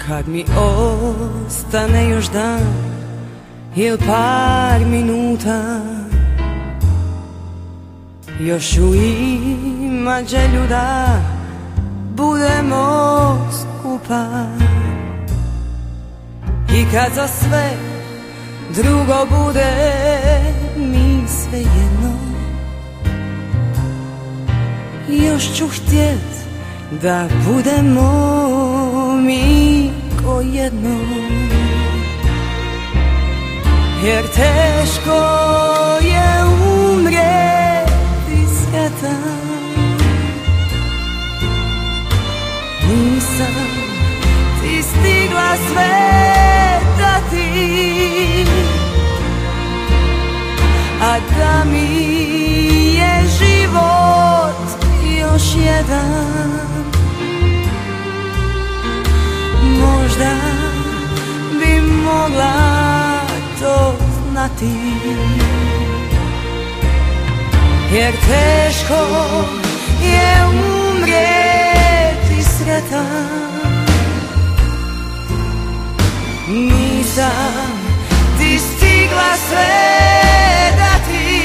Kad mi ostane još dan il par minuta, još ću imat želju da budemo skupa. I kad za sve drugo bude mi svejedno, još ću htjet da budemo mi ko jedno. Jer teško je umrijeti sretan, nisam ti stigla sve dati, a da mi je život još jedan. Možda bi mogla to znati, jer teško je umrijeti sretan. Nisam ti stigla sve dati,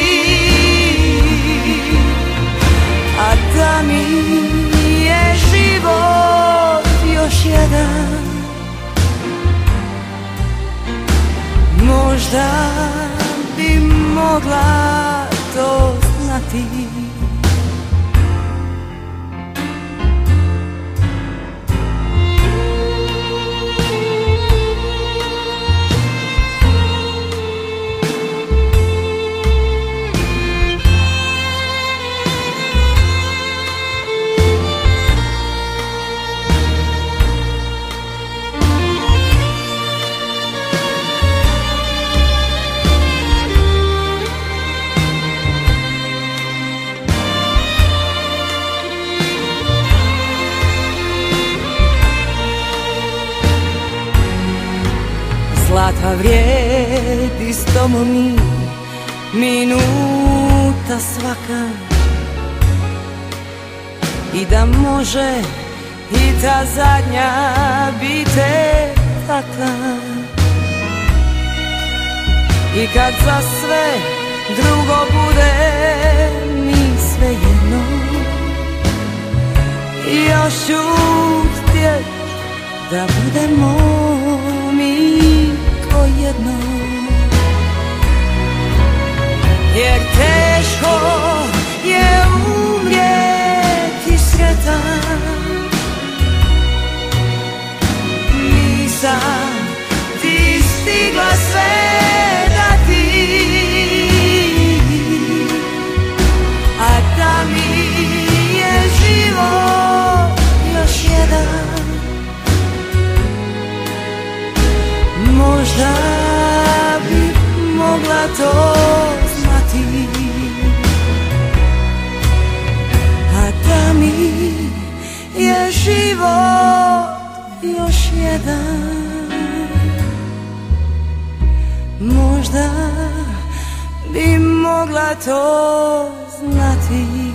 a da mi je život još jedan. Možda bi mogla to znati. Zlata vrijedi s tobom mi minuta svaka, i da može i ta zadnja biti takva. I kad za sve drugo bude mi svejedno, još ću htjet da budemo mi ko jedno. Jer teško je umrijeti sretan, nisam ti stigla sve dati, a da mi je život još jedan. Možda bi mogla to znati, a da mi je život još jedan. Možda bi mogla to znati.